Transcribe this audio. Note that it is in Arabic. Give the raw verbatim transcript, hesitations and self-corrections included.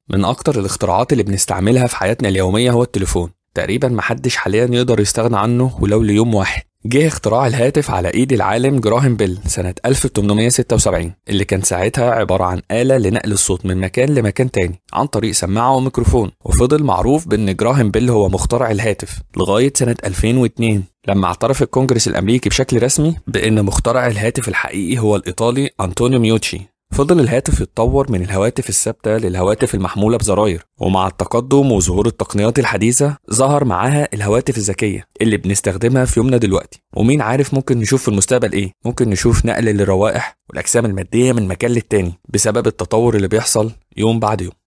من أكتر الاختراعات اللي بنستعملها في حياتنا اليومية هو التليفون. تقريبا محدش حاليا يقدر يستغنى عنه ولو ليوم واحد. جه اختراع الهاتف على ايد العالم جراهام بيل سنة ألف وثمانمائة وستة وسبعين، اللي كان ساعتها عبارة عن آلة لنقل الصوت من مكان لمكان تاني عن طريق سماعة وميكروفون. وفضل معروف بأن جراهام بيل هو مخترع الهاتف لغاية سنة ألفين واثنين، لما اعترف الكونجرس الأمريكي بشكل رسمي بأن مخترع الهاتف الحقيقي هو الإيطالي أنطونيو ميوتشي. فضل الهاتف يتطور من الهواتف الثابتة للهواتف المحمولة بزراير، ومع التقدم وظهور التقنيات الحديثة ظهر معاها الهواتف الذكية اللي بنستخدمها في يومنا دلوقتي. ومين عارف ممكن نشوف في المستقبل ايه؟ ممكن نشوف نقل للروائح والأجسام المادية من مكان للتاني بسبب التطور اللي بيحصل يوم بعد يوم.